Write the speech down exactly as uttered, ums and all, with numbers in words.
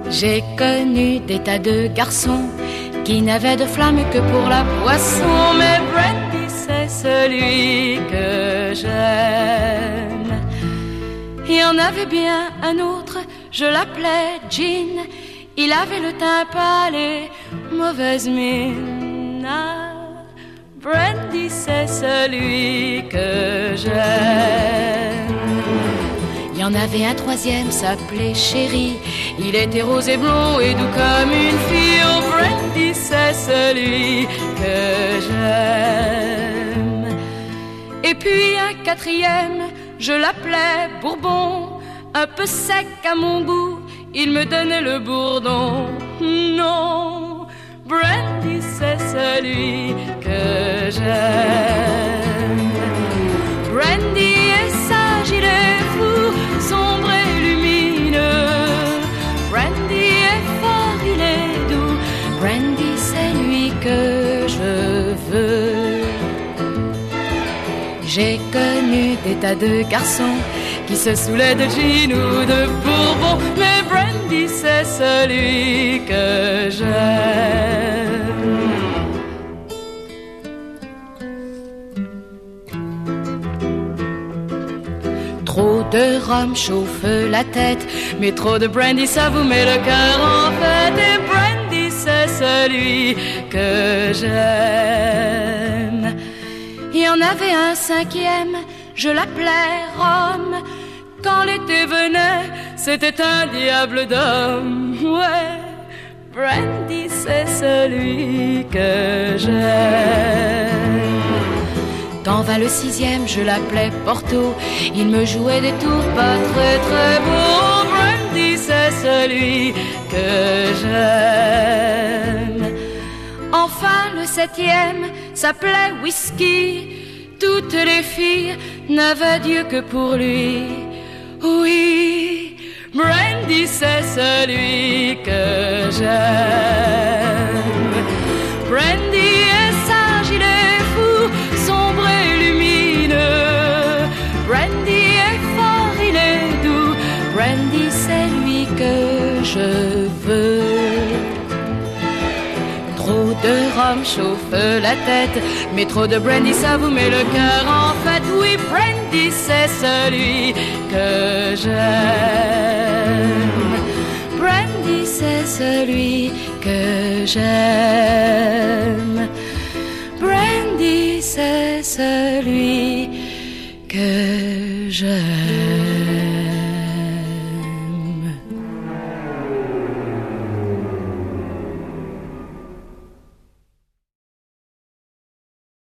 J'ai connu des tas de garçons qui n'avaient de flamme que pour la boisson, mais Brandy c'est celui que j'aime. Il y en avait bien un autre, je l'appelais Jean. Il avait le teint pâle et mauvaise mine. Ah, Brandy c'est celui que j'aime. Il y en avait un troisième, s'appelait Chéri. Il était rose et blond et doux comme une fille. Oh, Brandy c'est celui que j'aime. Et puis un quatrième, je l'appelais Bourbon. Un peu sec à mon goût, il me donnait le bourdon. Non, Brandy c'est celui que j'aime. Brandy est sage, il est fou, sombre et lumineux. Brandy est fort, il est doux. Brandy c'est lui que je veux. J'ai connu des tas de garçons qui se saoulaient de gin ou de bourbon, mais Brandy c'est celui que j'aime. Trop de rhum chauffe la tête, mais trop de brandy ça vous met le cœur en fête. Et Brandy c'est celui que j'aime. Il y en avait un cinquième, je l'appelais Rome. Quand l'été venait, c'était un diable d'homme. Ouais, Brandy c'est celui que j'aime. Quand vint le sixième, je l'appelais Porto. Il me jouait des tours pas très très beaux. Brandy c'est celui que j'aime. Enfin le septième s'appelait Whisky. Toutes les filles n'avaient Dieu que pour lui. Oui, Brandy c'est celui que j'aime. Brandy est sage, il est fou, sombre et lumineux. Brandy est fort, il est doux. Brandy c'est lui que je veux. Trop de rhum chauffe la tête, mais trop de brandy ça vous met le cœur en fête. Oui, Brandy c'est celui que j'aime. Brandy c'est celui que j'aime. Brandy c'est celui que j'aime.